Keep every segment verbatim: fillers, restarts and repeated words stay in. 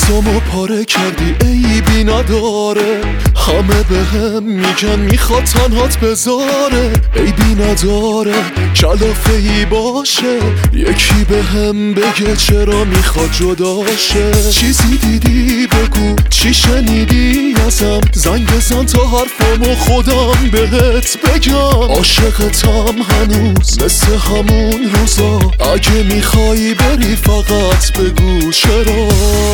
دستامو پاره کردی عیبی نداره، همه به هم میگن میخواد تنهات بذاره، عیبی نداره کلافه ای باشه، یکی به هم بگه چرا میخواد جداشه. چیزی دیدی بگو، چی شنیدی ازم، زنگ بزن تا حرفامو خودم بهت بگم. عاشقتم هنوز مثل همون روزا، اگه میخوای بری فقط بگو چرا.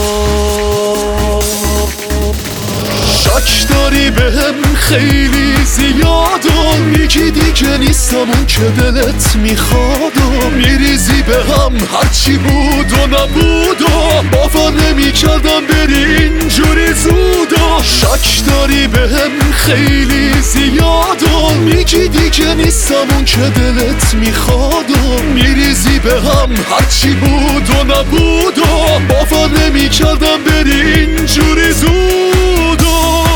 شک داری بهم خیلی زیادا، میگی دیگه نیستم اون که دلت میخوادا، میریزی بهم هرچی بود و نبودا، باور نمی کردم بری اینجوری زودا. شک داری بهم خیلی زیادا، میگی دیگه نیستم اون که دلت میخوادا، میریزی بهم هرچی بود و نبودا، باور نمی کردم بری اینجوری زودا.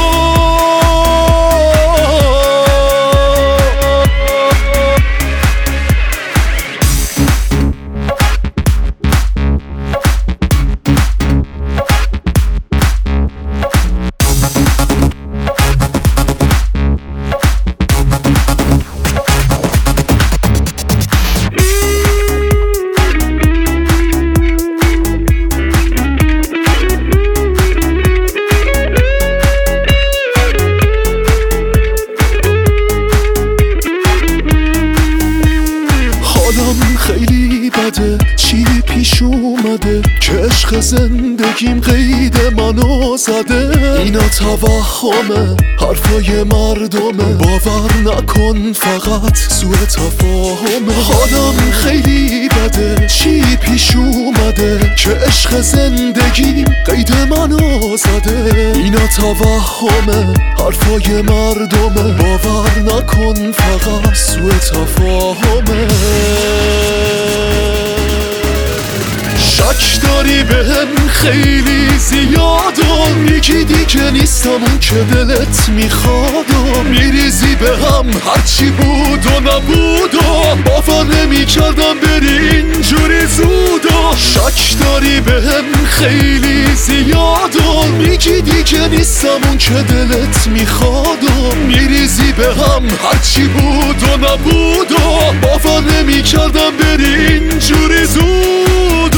خیلی بده چی پیش اومده که عشق زندگیم قید منو زده. اینا توهمه حرفای مردمه، باور نکن فقط سوء تفاهمه. حالم خیلی بده چی پیش اومده که عشق زندگیم قید منو زده. اینا توهمه حرفای مردمه، باور نکن فقط سوء تفاهمه. شک داری بهم خیلی زیادا، میگی دیگه نیستم اون که دلت میخوادا، میریزی بهم هرچی بود و نبودا، باور نمی کردم بری اینجوری زودا. شک داری بهم خیلی زیادا، میگی دیگه نیستم اون که دلت میخوادا، میریزی بهم هرچی بود و نبودا، باور نمی کردم بری اینجوری زودا.